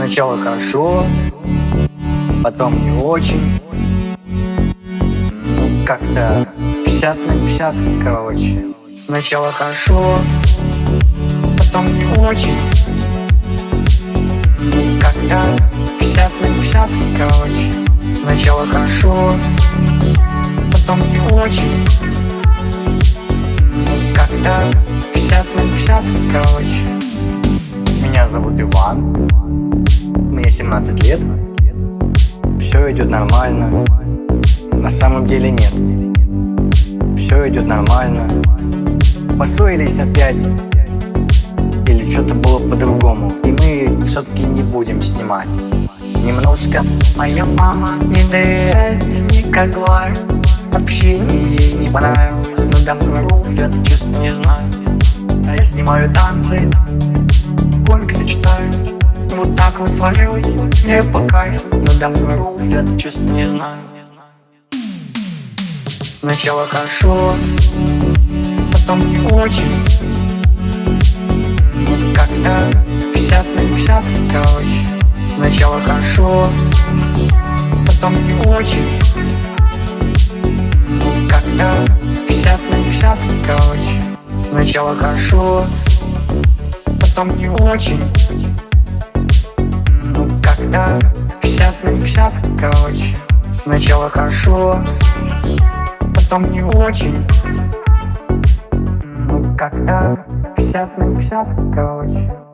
Сначала хорошо, потом не очень. Ну, как-то 50 на 50, короче. Сначала хорошо, потом не очень. Ну, как-то 50 на 50, короче. Сначала хорошо, потом не очень. Ну, как-то 50 на 50, короче. Меня зовут Иван, мне 17 лет. Все идет нормально, на самом деле нет. Все идет нормально. Поссорились опять, или что-то было по-другому, и мы все-таки не будем снимать. Немножко моя мама не доверяет никогда. Общение ей не понравилось, надо мной руфлят, честно не знаю. А я снимаю танцы, комиксы читаю. Вот так вот сложилось, мне по кайфу. Надо мной руфлят, честно не знаю. Сначала хорошо, потом не очень. Ну, как-то 50 на 50, короче. Сначала хорошо, потом не очень. Ну, как-то 50 на 50, короче. Сначала хорошо, потом не очень. Ну, как-то 50 на 50, короче. Сначала хорошо, потом не очень. Ну, как-то 50 на 50, короче.